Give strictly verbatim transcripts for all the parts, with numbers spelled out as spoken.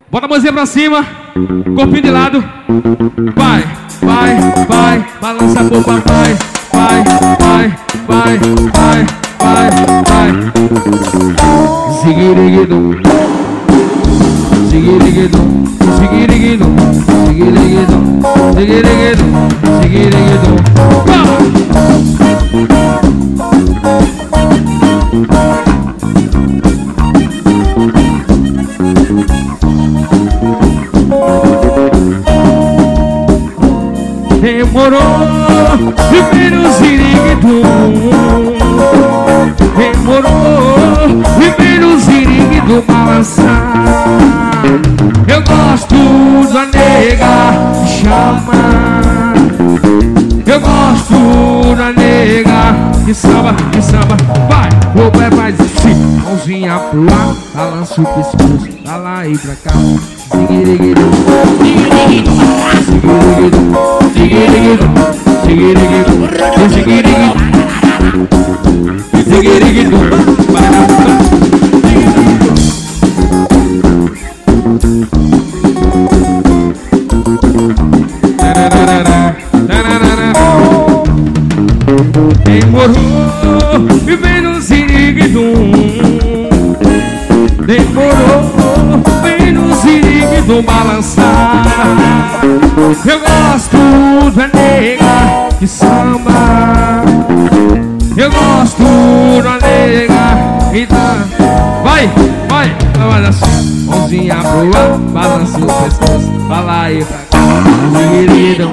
Bota a mãozinha pra cima, corpinho de lado. Vai, vai, vai, balança pro papai. Vai, vai, vai, vai, vai, vai. Ziguiriguidum, ziguiriguidum, ziguiriguidum, ziguiriguidum, ziguiriguidum, ziguiriguidum. Demorou, primeiro ziriguidum. Demorou, primeiro ziriguidum balançar. Eu gosto da nega chama. Eu gosto da nega que samba, que samba. Vai, o pé faz assim, mãozinha pro ar, balança o pescoço, pra lá e pra cá. Ziguiriguidum, ziguiriguidum, ziguiriguidum, ziguiriguidum, ziguiriguidum, ziguiriguidum, ziguiriguidum, para. Demorou, vem no ziriguidum. Demorou, vem no ziriguidum balançar. Eu gosto da nega que samba. Eu gosto da nega e da... Vai, vai, vai assim. Mãozinha pro ar, balança o pescoço, pra lá e pra cá. Ziriguidum,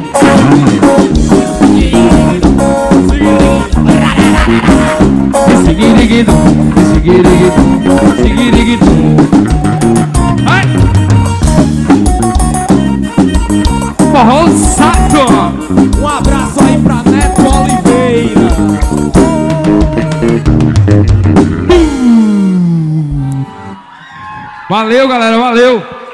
ziriguidum, ziriguidum, ziriguidum. Ai! Forró saco! Um abraço aí pra Neto Oliveira. Valeu, galera, valeu!